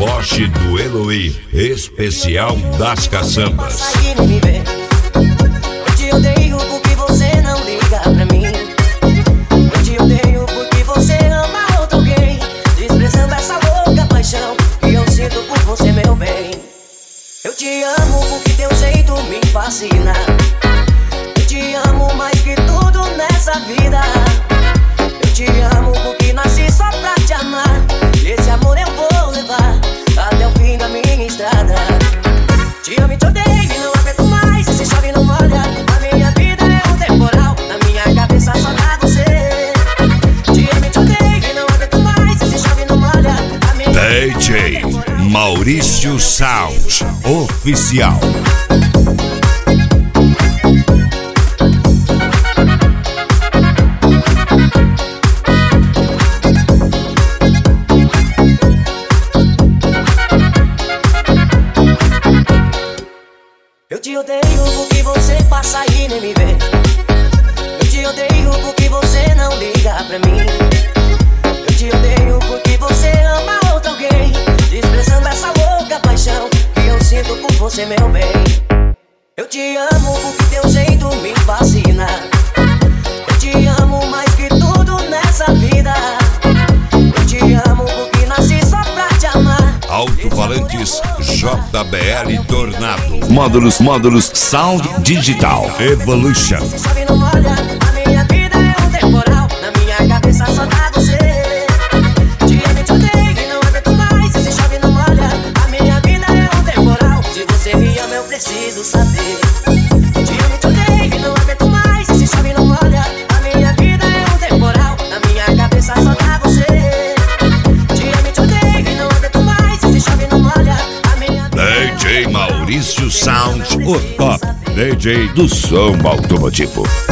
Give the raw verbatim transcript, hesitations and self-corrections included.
deboche do Eloy, especial das caçambas. Eu te odeio porque você não liga pra mim. Eu te odeio porque você ama outro alguém, desprezando essa louca paixão que eu sinto por você, meu bem. Eu te amo porque teu jeito me fascina. Eu te amo mais que tudo nessa vida. Eu te amo porque nasci só pra te amar. Esse amor eu vou levar até o fim da minha estrada. Te amo e te odeio e não aguento mais. Se chove não molha, a minha vida é um temporal. Na minha cabeça só dá você. Te amo e te odeio e não aguento mais. Se chove não molha, a minha D J Maurício Sound Oficial. Eu te odeio porque você passa e nem me vê. Eu te odeio porque você não liga pra mim. Eu te odeio porque você ama outro alguém, desprezando essa louca paixão que eu sinto por você, meu bem. Eu te amo porque teu jeito me fascina. Eu te amo mais que tudo nessa vida. Eu te amo porque nasci só pra te amar. Alto-falantes J B L Tornado. Módulos, módulos, Sound Digital Evolution. Se chove não molha, a minha vida é um temporal. Na minha cabeça só dá você. Te amo e te odeio e não aguento mais. Se chove não molha, a minha vida é um temporal. Se você me ama eu preciso saber. Te amo e te odeio e não aguento mais. Se chove não molha, a minha vida é um temporal. Na minha cabeça só dá você. Te amo e te odeio e não aguento mais. Se chove não molha, a minha vida D J Maurício Sound, o top D J do som automotivo.